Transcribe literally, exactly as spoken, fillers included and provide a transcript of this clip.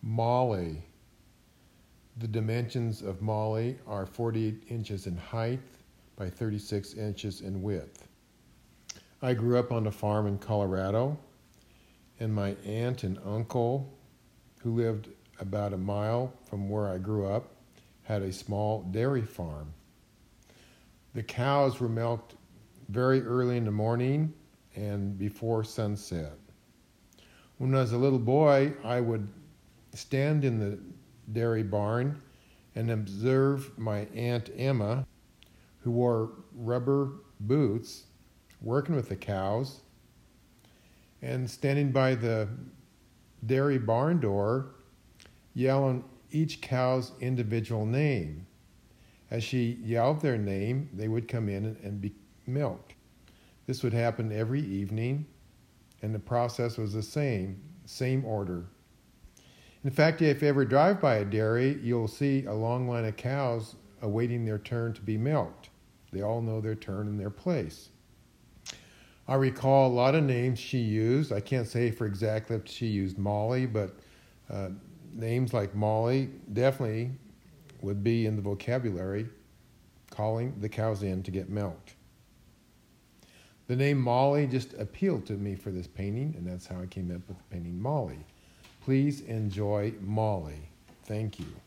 Molly. The dimensions of Molly are forty-eight inches in height by thirty-six inches in width. I grew up on a farm in Colorado, and my aunt and uncle, who lived about a mile from where I grew up, had a small dairy farm. The cows were milked very early in the morning and before sunset. When I was a little boy, I would stand in the dairy barn and observe my Aunt Emma, who wore rubber boots, working with the cows, and standing by the dairy barn door, yelling each cow's individual name. As she yelled their name, they would come in and be milked. This would happen every evening, and the process was the same, same order. In fact, if you ever drive by a dairy, you'll see a long line of cows awaiting their turn to be milked. They all know their turn and their place. I recall a lot of names she used. I can't say for exactly if she used Molly, but uh, names like Molly definitely would be in the vocabulary, calling the cows in to get milked. The name Molly just appealed to me for this painting, and that's how I came up with the painting Molly. Please enjoy Molly. Thank you.